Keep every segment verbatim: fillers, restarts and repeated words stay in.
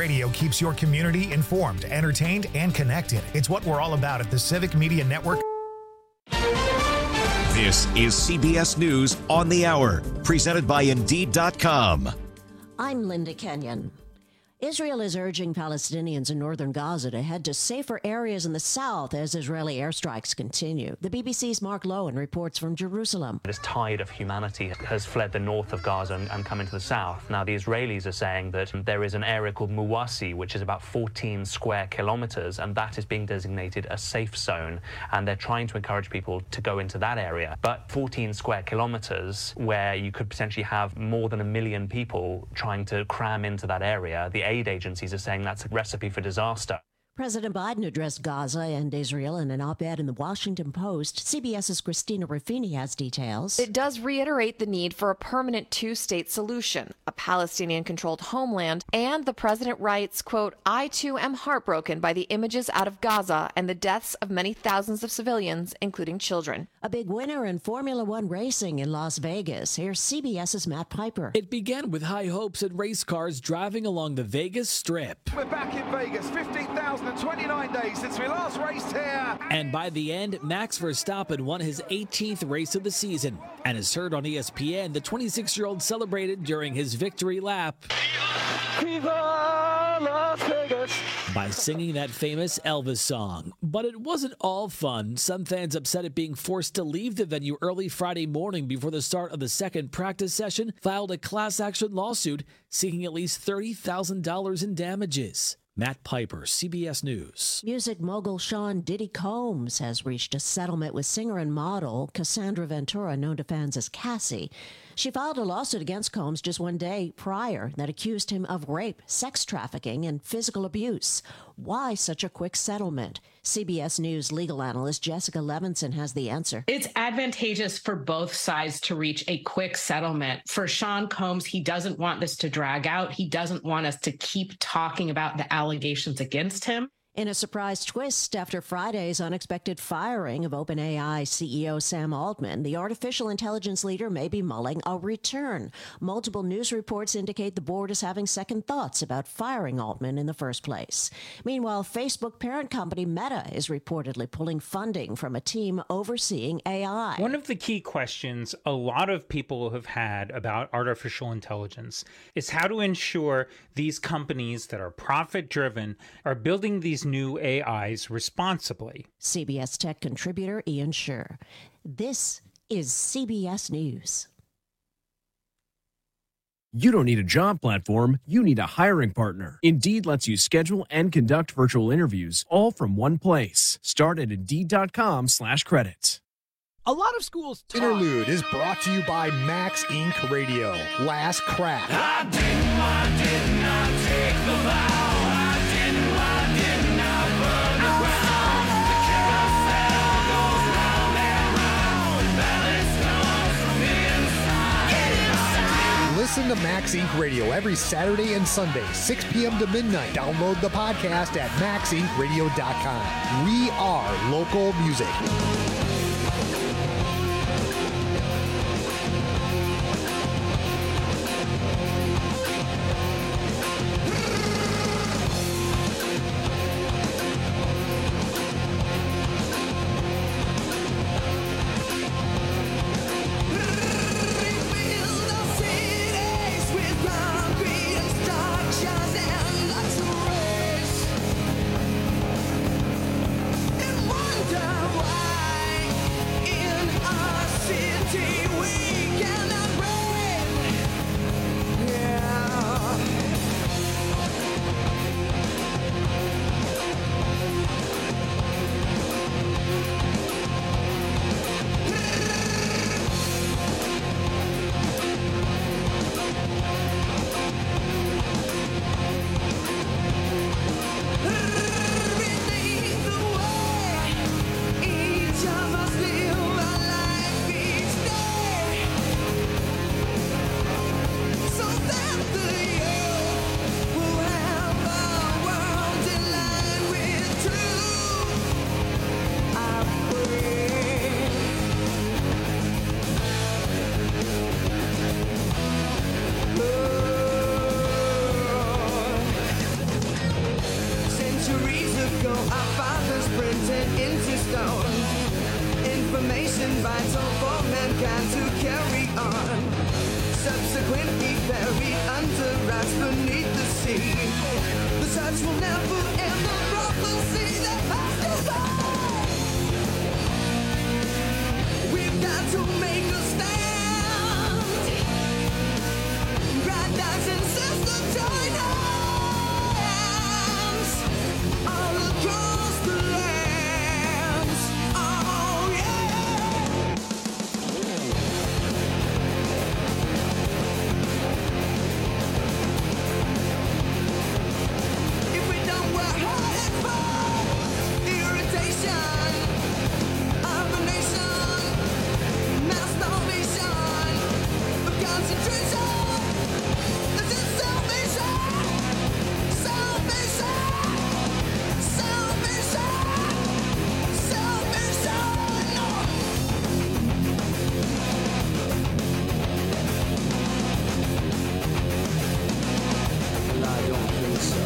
Radio keeps your community informed, entertained, and connected. It's what we're all about at the Civic Media Network. This is C B S News on the Hour, presented by Indeed dot com. I'm Linda Kenyon. Israel is urging Palestinians in northern Gaza to head to safer areas in the south as Israeli airstrikes continue. The B B C's Mark Lowen reports from Jerusalem. This tide of humanity has fled the north of Gaza and, and come into the south. Now, the Israelis are saying that there is an area called Muwasi, which is about fourteen square kilometers, and that is being designated a safe zone. And they're trying to encourage people to go into that area. But fourteen square kilometers, where you could potentially have more than a million people trying to cram into that area, the aid agencies are saying that's a recipe for disaster. President Biden addressed Gaza and Israel in an op-ed in the Washington Post. CBS's Christina Ruffini has details. It does reiterate the need for a permanent two-state solution, a Palestinian-controlled homeland, and the president writes, quote, I too am heartbroken by the images out of Gaza and the deaths of many thousands of civilians, including children. A big winner in Formula One racing in Las Vegas. Here's CBS's Matt Piper. It began with high hopes at race cars driving along the Vegas Strip. We're back in Vegas, fifteen thousand twenty-nine days since we last raced here. And by the end, Max Verstappen won his eighteenth race of the season. And as heard on E S P N, the twenty-six-year-old celebrated during his victory lap Viva Las Vegas by singing that famous Elvis song. But it wasn't all fun. Some fans upset at being forced to leave the venue early Friday morning before the start of the second practice session filed a class action lawsuit seeking at least thirty thousand dollars in damages. Matt Piper, C B S News. Music mogul Sean Diddy Combs has reached a settlement with singer and model Cassandra Ventura, known to fans as Cassie. She filed a lawsuit against Combs just one day prior that accused him of rape, sex trafficking, and physical abuse. Why such a quick settlement? C B S News legal analyst Jessica Levinson has the answer. It's advantageous for both sides to reach a quick settlement. For Sean Combs, he doesn't want this to drag out. He doesn't want us to keep talking about the allegations against him. In a surprise twist, after Friday's unexpected firing of OpenAI C E O Sam Altman, the artificial intelligence leader may be mulling a return. Multiple news reports indicate the board is having second thoughts about firing Altman in the first place. Meanwhile, Facebook parent company Meta is reportedly pulling funding from a team overseeing A I. One of the key questions a lot of people have had about artificial intelligence is how to ensure these companies that are profit-driven are building these new A Is responsibly. C B S Tech contributor Ian Sherr. This is C B S News. You don't need a job platform, you need a hiring partner. Indeed lets you schedule and conduct virtual interviews all from one place. Start at Indeed.com slash credits. A lot of schools talk. Interlude is brought to you by Max Incorporated. Radio. Last Crack. I didn't, I did not take the vow. I didn't, I did not burn the ground. The carousel goes round and round. Balance comes from the inside. Get inside. Listen to Max Incorporated. Radio every Saturday and Sunday, six p.m. to midnight. Download the podcast at Max Inc Radio dot com. We are local music. ago, our fathers printed into stone information vital for mankind to carry on. Subsequently buried under rocks beneath the sea. The touch will never end the prophecy that has to die. We've got to make a stand. Granddads and sisters join hands all across the lands. Oh yeah. If we don't work hard and fall, the irritation of a nation, mass starvation, of concentration. This is salvation, salvation, salvation, salvation. Well, I don't think so.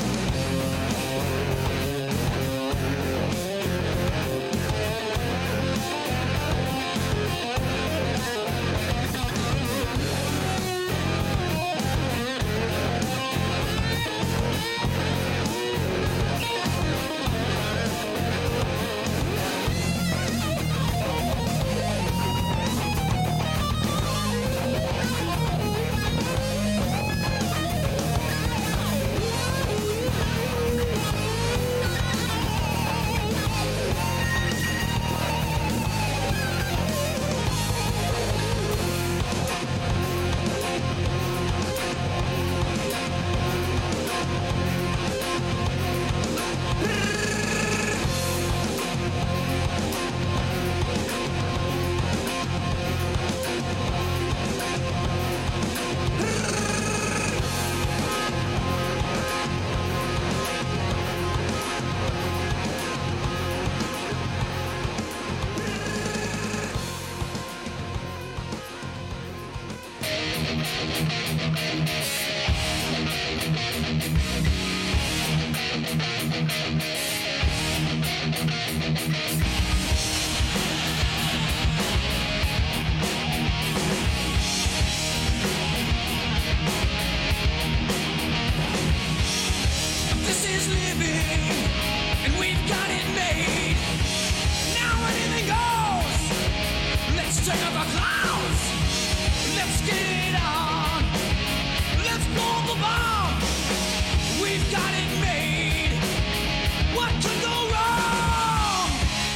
This is living, and we've got it made. Now anything goes. Let's take off our clowns. Let's get it on. Let's blow the bomb. We've got it made. What can go wrong?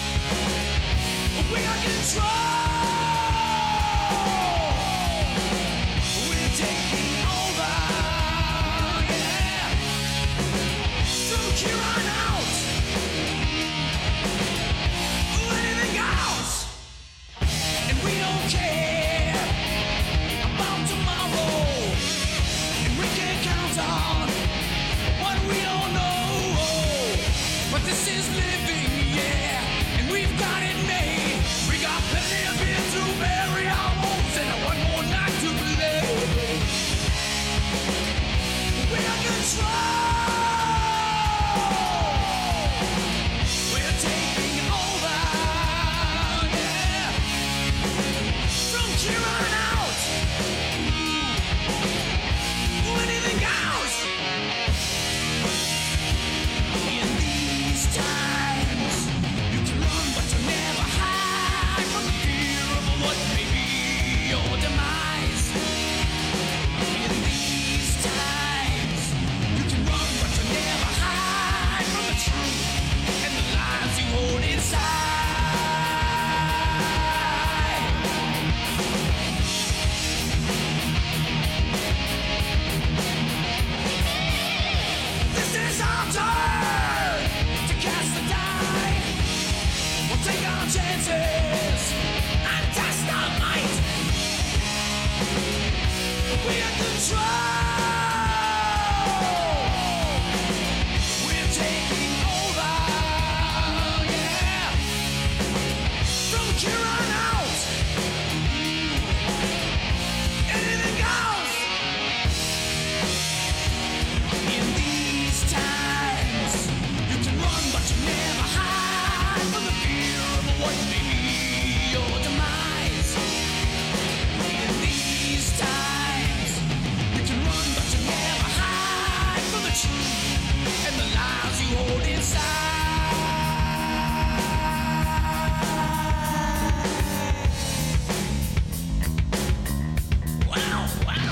We are control. We're taking over. Yeah. From here on out, anything goes, and we don't care about tomorrow, and we can count on what we don't know. But this is living, yeah, and we've got it made. We got plenty of beer to bury our wounds and one more night to play. We are control. We're taking over, yeah. From here on out, anything goes. In these times, you can run, but you never hide from the fear of what may be your demise. In these times, you can run, but you never hide from the truth and the lies you hold inside. This is our turn to cast the die. We'll take our chances and test our might. We are control. We're taking over, yeah. From here on out, anything goes. In these times, you can run, hold inside. Wow, wow.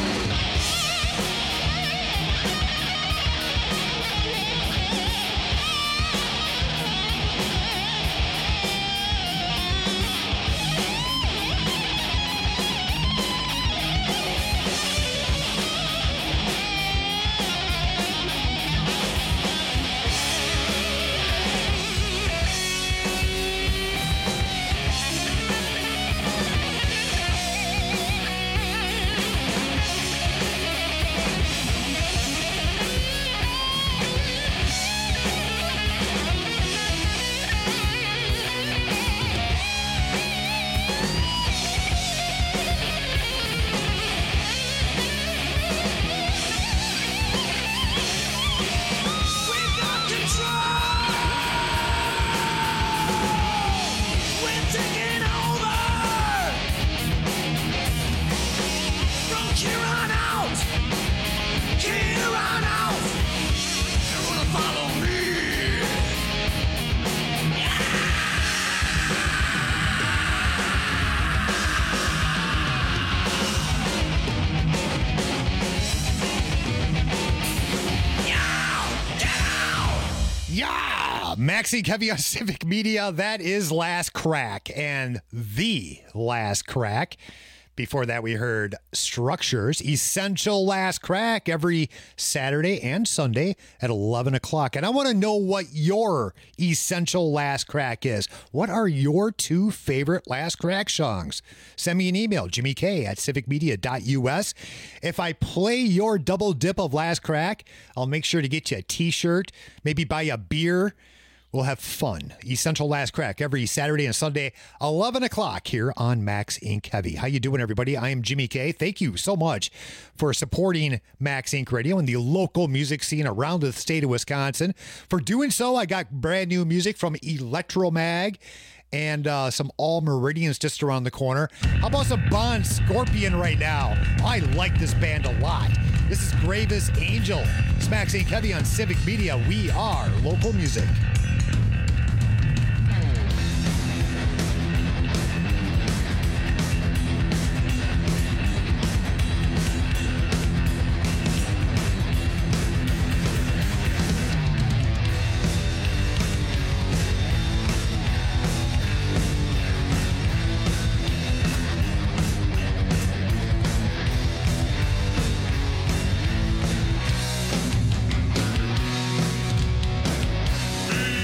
Maxine Kevy on Civic Media. That is Last Crack and the Last Crack. Before that, we heard Structures, Essential Last Crack, every Saturday and Sunday at eleven o'clock. And I want to know what your Essential Last Crack is. What are your two favorite Last Crack songs? Send me an email, Jimmy K at civic media dot U S. If I play your double dip of Last Crack, I'll make sure to get you a t-shirt, maybe buy you a beer. We'll have fun. Essential Last Crack every Saturday and Sunday, eleven o'clock here on Max Inc Heavy. How you doing, everybody? I am Jimmy K. Thank you so much for supporting Max Inc Radio and the local music scene around the state of Wisconsin. For doing so, I got brand new music from Electromag and uh, some All Meridians just around the corner. How about some Bon Scorpion right now? I like this band a lot. This is Gravis Angel. It's Max Inc Heavy on Civic Media. We are local music. Mm.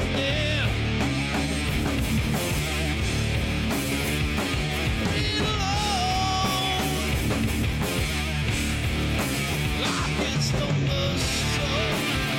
forget. Leave alone. Life gets so much so.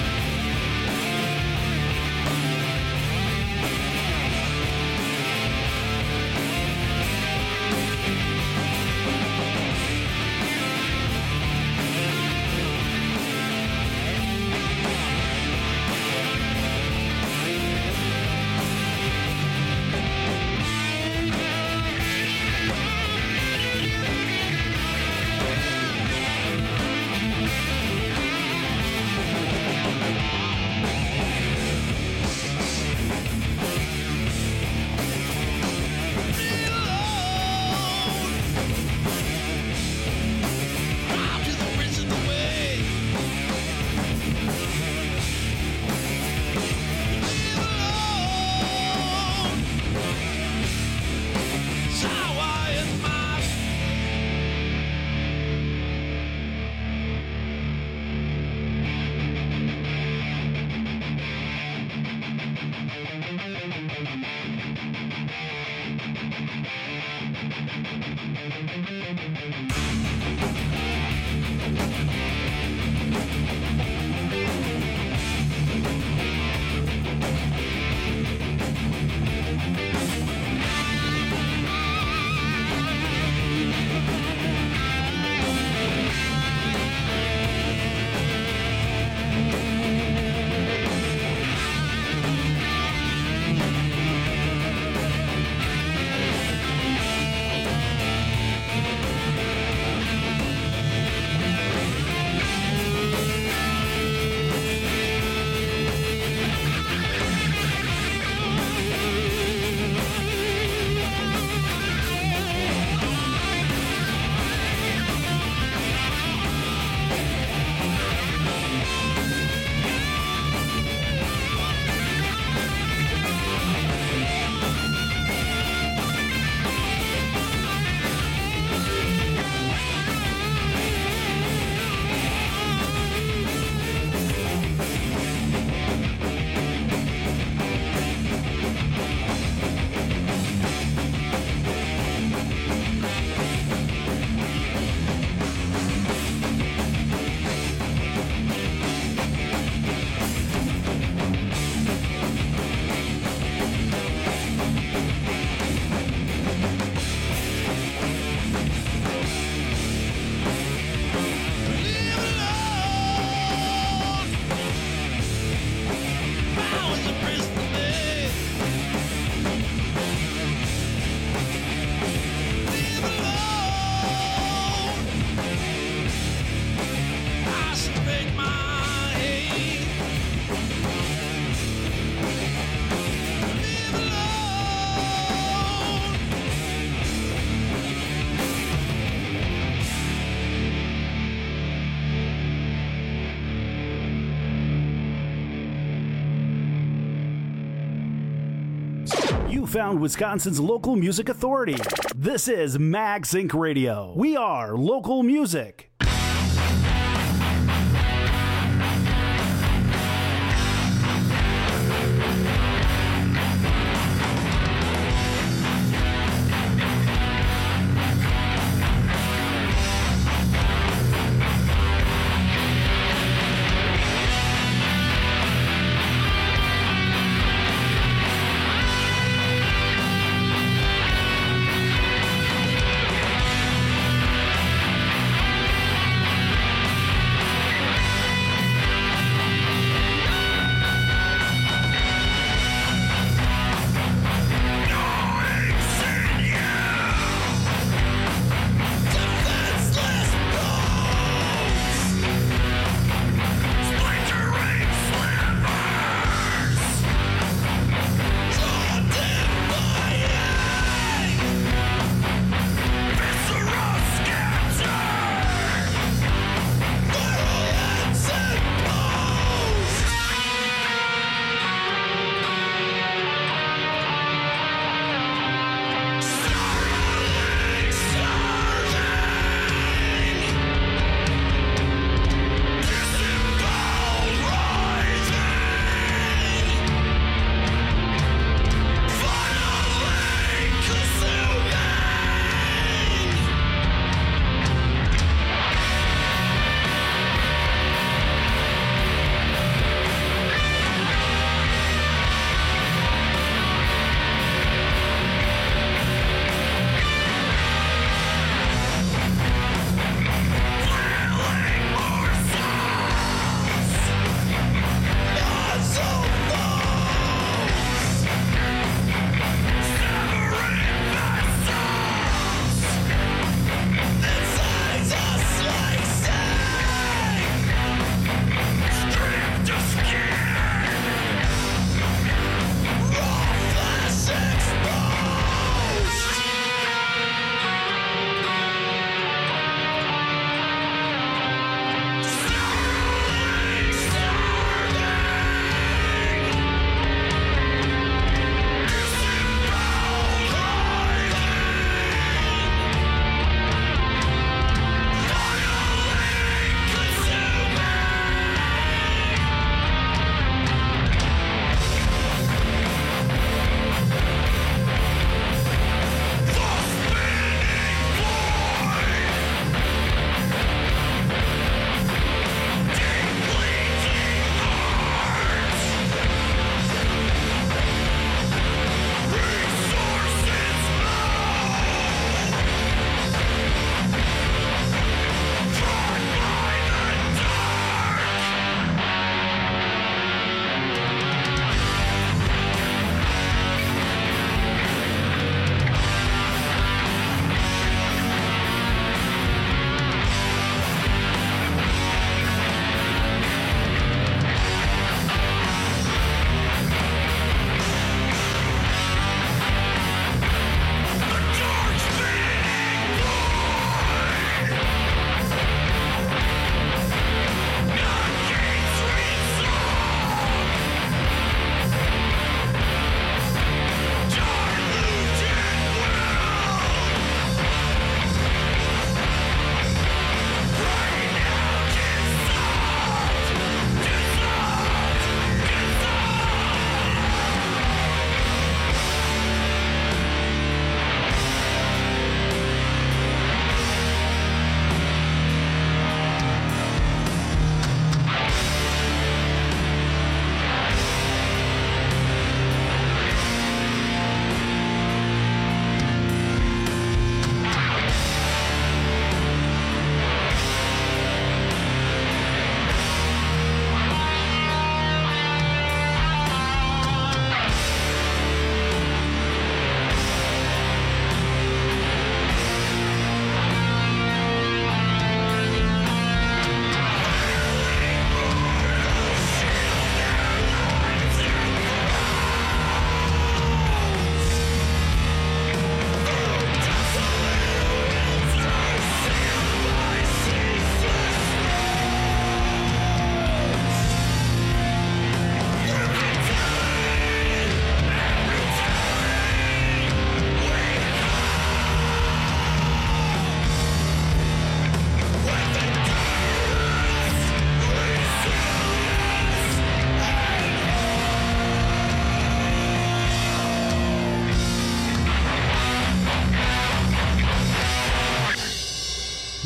You found Wisconsin's local music authority. This is Mag Sync Radio. We are local music.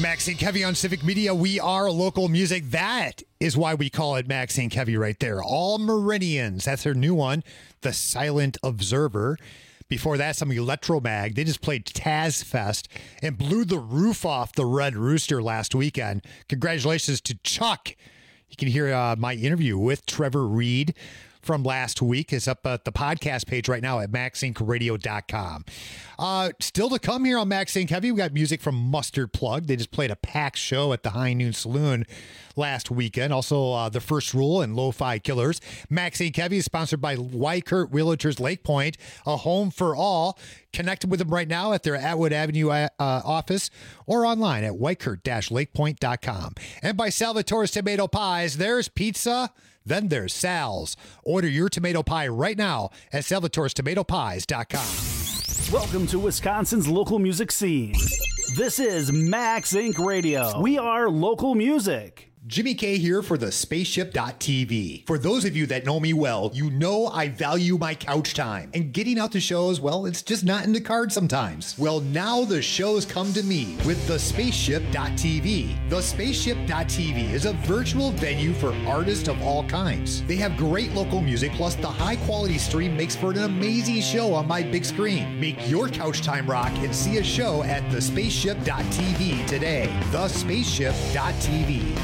Max and Kevy on Civic Media. We are local music. That is why we call it Max and Kevy right there. All Meridians. That's their new one, The Silent Observer. Before that, some Electromag. They just played Taz Fest and blew the roof off the Red Rooster last weekend. Congratulations to Chuck. You can hear uh, my interview with Trevor Reed from last week. It's up at the podcast page right now at max inc radio dot com. Uh, still to come here on Max and Kevy, we got music from Mustard Plug. They just played a packed show at the High Noon Saloon last weekend. Also, uh, The First Rule and Lo-Fi Killers. Max and Kevy is sponsored by Weichert Realtors Lake Point, a home for all. Connect with them right now at their Atwood Avenue uh, office or online at weichert dash lake point dot com. And by Salvatore's Tomato Pies, there's pizza, then there's Sal's. Order your tomato pie right now at salvatores tomato pies dot com. Welcome to Wisconsin's local music scene. This is Max Incorporated. Radio. We are local music. Jimmy K here for the spaceship dot t v. For those of you that know me well, you know I value my couch time. And getting out to shows, well, it's just not in the cards sometimes. Well, now the shows come to me with the spaceship dot t v. The spaceship dot t v is a virtual venue for artists of all kinds. They have great local music, plus the high-quality stream makes for an amazing show on my big screen. Make your couch time rock and see a show at the spaceship dot t v today. the spaceship dot t v.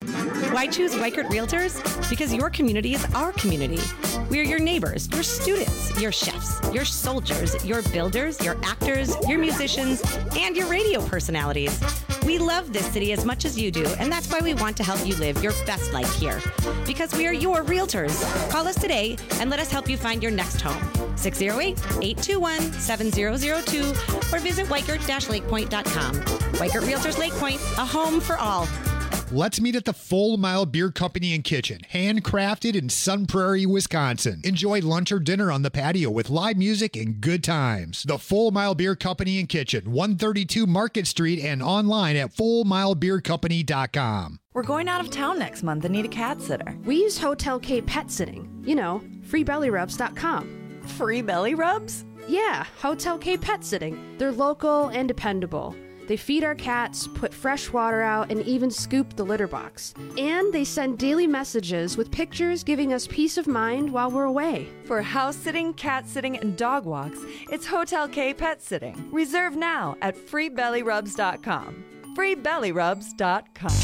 Why choose Weichert Realtors? Because your community is our community. We are your neighbors, your students, your chefs, your soldiers, your builders, your actors, your musicians, and your radio personalities. We love this city as much as you do, and that's why we want to help you live your best life here. Because we are your realtors. Call us today and let us help you find your next home. six oh eight, eight two one, seven oh oh two or visit weichert dash lake point dot com. Weichert Realtors Lake Point, a home for all. Let's meet at the Full Mile Beer Company and Kitchen, handcrafted in Sun Prairie, Wisconsin. Enjoy lunch or dinner on the patio with live music and good times. The Full Mile Beer Company and Kitchen, one thirty-two Market Street, and online at full mile beer company dot com. We're going out of town next month and need a cat sitter. We use Hotel K Pet Sitting. You know, free belly rubs dot com. Free belly rubs? Yeah, Hotel K Pet Sitting. They're local and dependable. They feed our cats, put fresh water out, and even scoop the litter box. And they send daily messages with pictures giving us peace of mind while we're away. For house sitting, cat sitting, and dog walks, it's Hotel K Pet Sitting. Reserve now at free belly rubs dot com. free belly rubs dot com.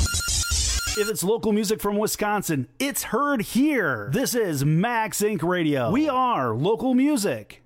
If it's local music from Wisconsin, it's heard here. This is Max Incorporated. Radio. We are local music.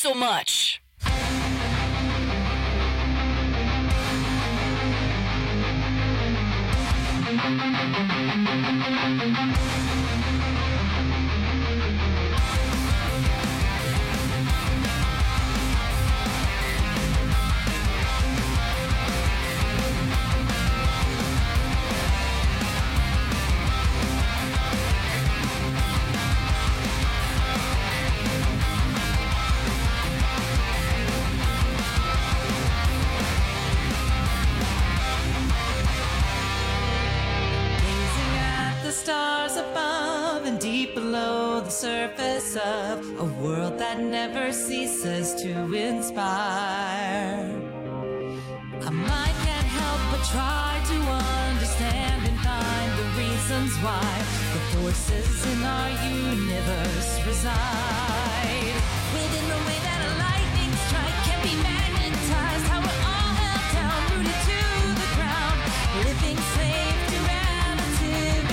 so much. Stars above and deep below the surface of a world that never ceases to inspire. A mind can't help but try to understand and find the reasons why the forces in our universe reside. Within the way that a lightning strike can be magnetized, how we're all held down, rooted to the ground, living slave to relativity.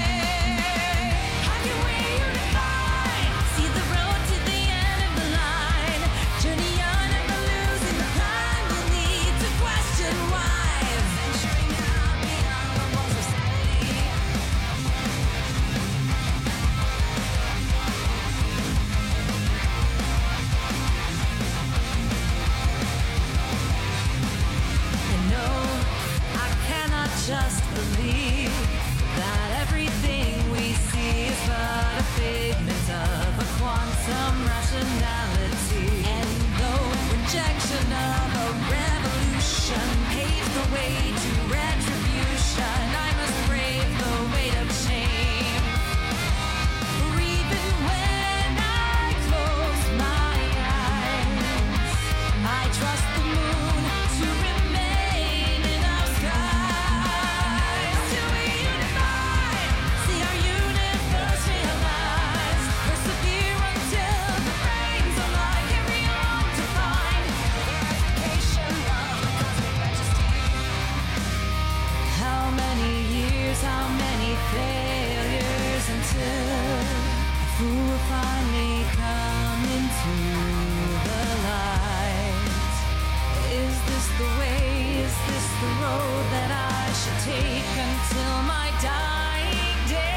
Just believe that everything we see is but a figment of a quantum rationality. And though rejection of a revolution paves the way to retribution, I must brave the weight of shame. For even when I close my eyes, I trust the moon to remain in our sky. How many failures until the fool will finally come into the light? Is this the way, is this the road that I should take until my dying day?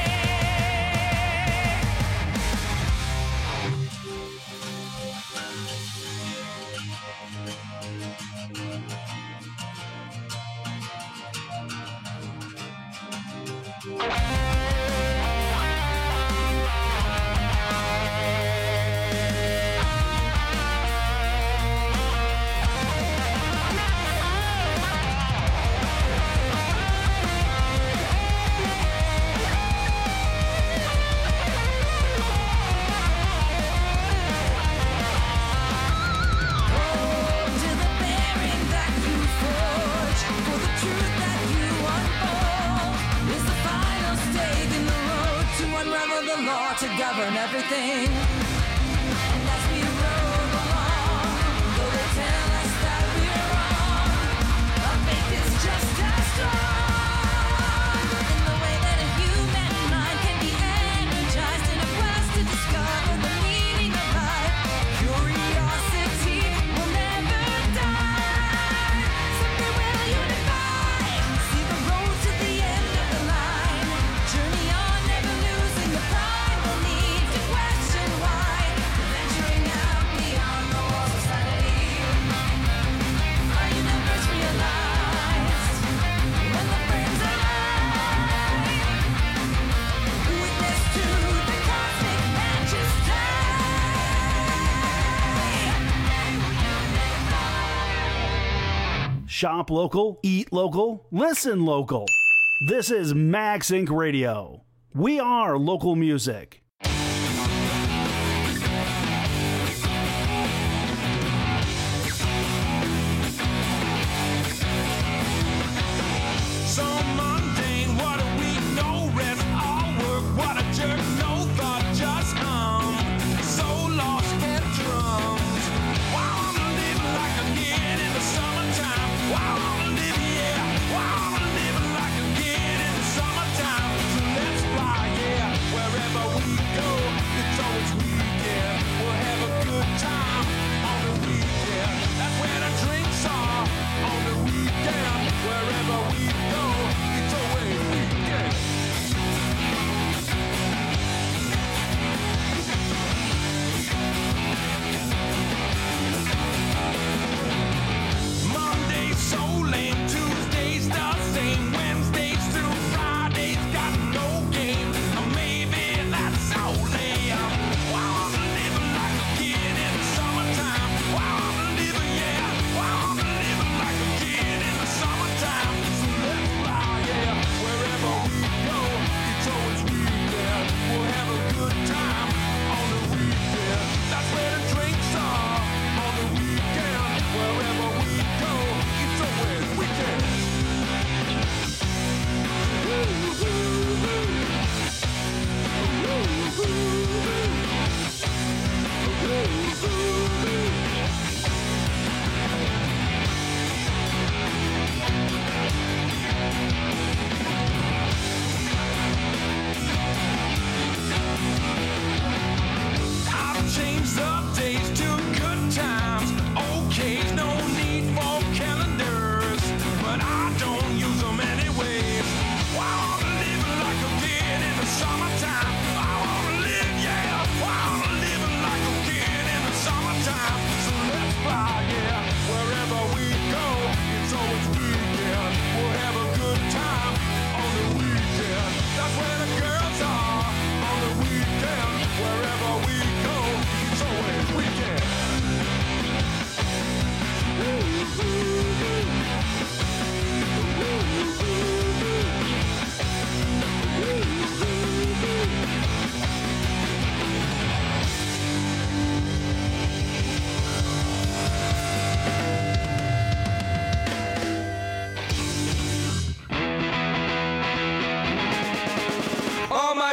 To govern everything. And as we roll along, though they tell us that we're wrong, our faith is just as strong. In the way that a human mind can be energized in a quest to discover the meaning of life. Curiosity will never die. Someday we'll unify, see the road to the end of the line. Journey on, never losing the pride. Shop local, eat local, listen local. This is Max Inc Radio. We are local music. Some mundane, what a week, no rest, all work, what a jerk, no thought, just hum. So lost in drums. Why I wanna live like a kid in the summertime? Why I wanna live, yeah. Why I wanna live like a kid in the summertime? So let's fly, yeah, wherever we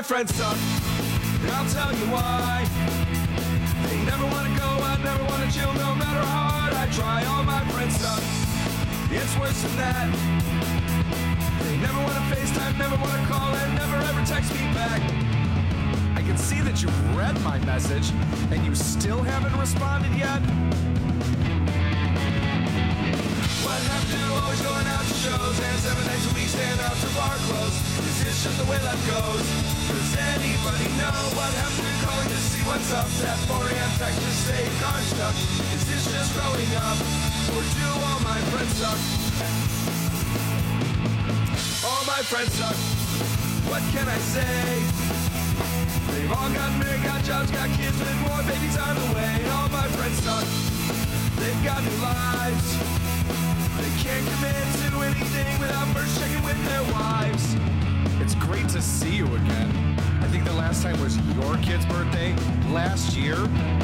friends suck, and I'll tell you why. They never want to go, I never want to chill, no matter how hard I try. All my friends suck, it's worse than that. They never want to FaceTime, never want to call, and never ever text me back. I can see that you've read my message, and you still haven't responded yet. What happened to always going out to shows and seven nights a week staying out to bar close? Is this just the way life goes? Does anybody know what happened to calling to see what's up? That four a.m. text to say car stuck. Is this just growing up? Or do all my friends suck? All my friends suck. What can I say? They've all got married, got jobs, got kids, with more babies on the way. All my friends suck. They've got new lives. They can't commit to anything without first checking with their wives. It's great to see you again. I think the last time was your kid's birthday last year.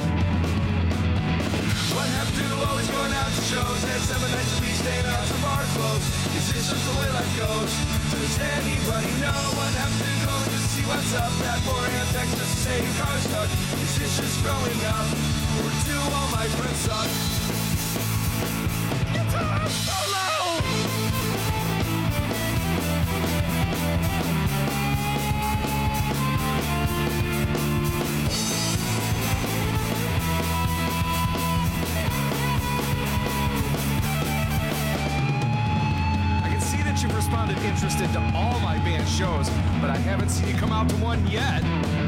What happened to always going out to shows and seven nights a week staying out to bar close? Is this just the way life goes? Does anybody know what happened to going to see what's up? That four a.m. text just to say your car's stuck. Is this just growing up? Or do all my friends suck? Guitar solo! You've responded interested to all my band shows, but I haven't seen you come out to one yet.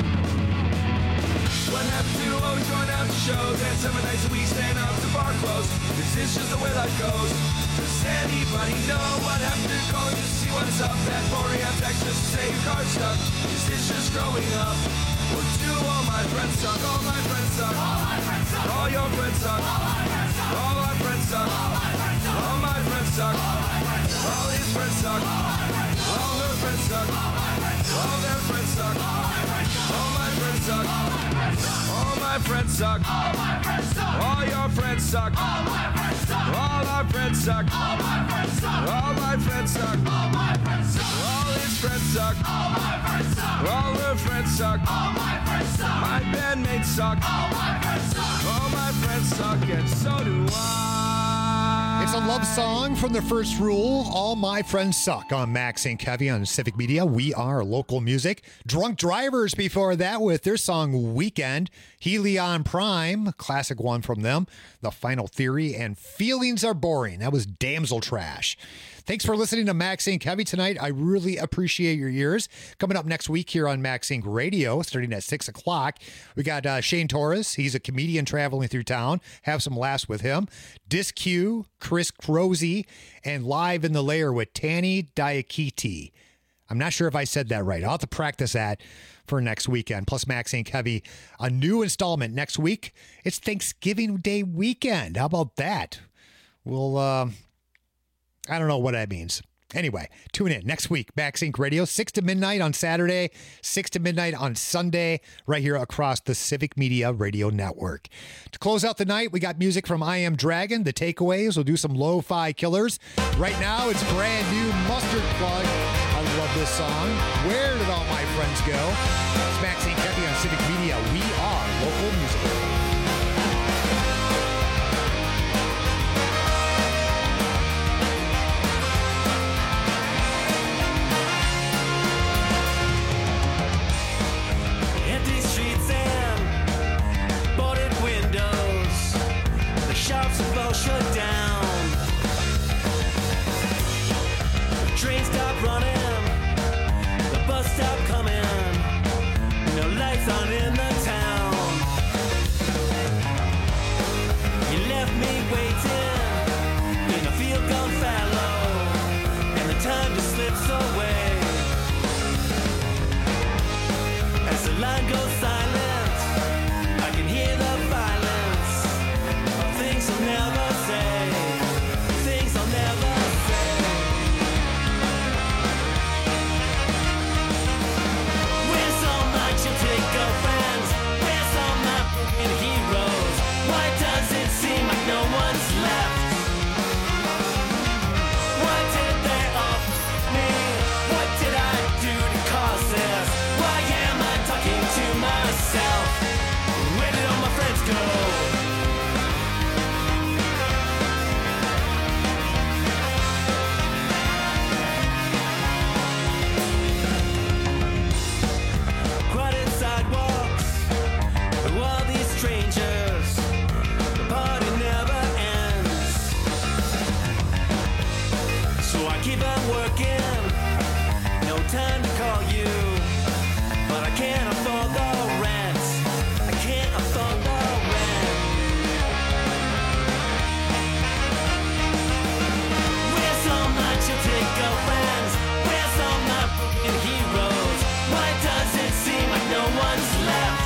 What happened to always going out to shows and seven nights a week staying out to bar close? Is this just the way life goes? Does anybody know what happened to calling to see what's up? That four a.m. text just to say your car's stuck. Is this just growing up? Or do all my friends suck? All my friends suck. All my friends suck. All your friends suck. All my friends suck. All our friends suck. All my friends suck. All my friends suck. All his friends suck. All her friends suck. All their friends suck. All my friends suck. All my friends suck. All your friends suck. All our friends suck. All my friends suck. All his friends suck. All her friends suck. My bandmates suck. All my friends suck, and so do I. It's a love song from The First Rule, All My Friends Suck, on Max and Kevy on Civic Media. We are local music. Drunk Drivers before that with their song Weekend. Helion Prime, classic one from them. The Final Theory and Feelings Are Boring. That was Damsel Trash. Thanks for listening to Max Inc Heavy tonight. I really appreciate your ears. Coming up next week here on Max Inc Radio, starting at six o'clock, we got uh, Shane Torres. He's a comedian traveling through town. Have some laughs with him. Disc Q, Chris Crozy, and Live in the Lair with Tanny Diakiti. I'm not sure if I said that right. I'll have to practice that for next weekend. Plus Max Inc Heavy, a new installment next week. It's Thanksgiving Day weekend. How about that? We'll... Uh, I don't know what that means. Anyway, tune in next week. Max Inc Radio, six to midnight on Saturday, six to midnight on Sunday, right here across the Civic Media Radio Network. To close out the night, we got music from I Am Dragon, The Takeaways. We'll do some lo-fi killers. Right now, it's brand new Mustard Plug. I love this song. Where did all my friends go? It's Max Inc Heavy on Civic Media. We are local music. Shut down. The train stopped running. The bus stopped coming. No lights on in the town. You left me waiting in a field gone fallow, and the time just slips away as the line goes silent. I can hear the violence of things I'll never say, things I'll never say. When some nights you take girlfriends again. No time to call you, but I can't afford the rent. I can't afford the rent. We're so much to take girlfriends. We're so much f***ing heroes. Why does it seem like no one's left?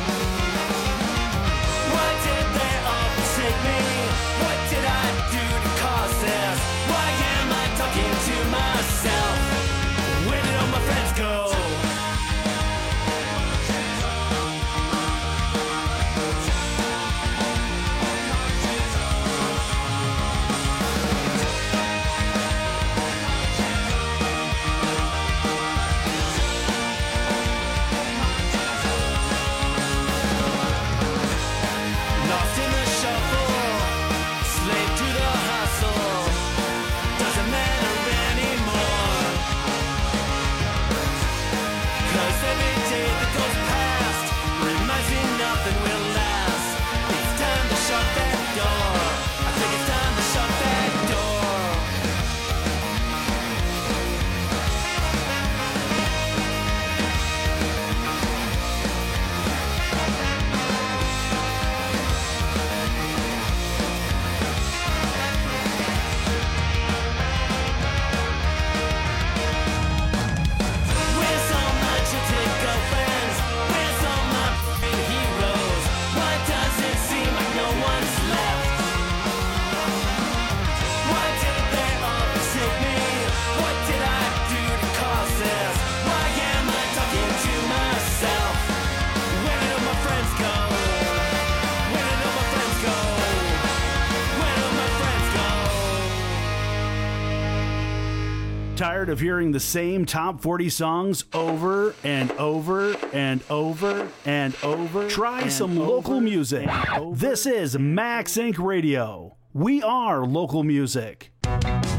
Why did they all forsake me? What did I do to cause this? Why am I talking to myself? Where did all my friends go? Lost in the shuffle, slave to the hustle. Doesn't matter anymore. 'Cause every day that goes past reminds me nothing will last. It's time to shut that door. I think it's time to shut that door. We're so much to take girlfriends. We're so much f***ing heroes. Why does it seem like no one's left? Why did they all forsake me? What did I do to cause this? Why am I talking to myself? Where did all my friends go? Where did all my friends go? Where did all my friends go? Tired of hearing the same top forty songs over and over and over and over? Try and some over local music. This is Max Inc Radio. We are local music.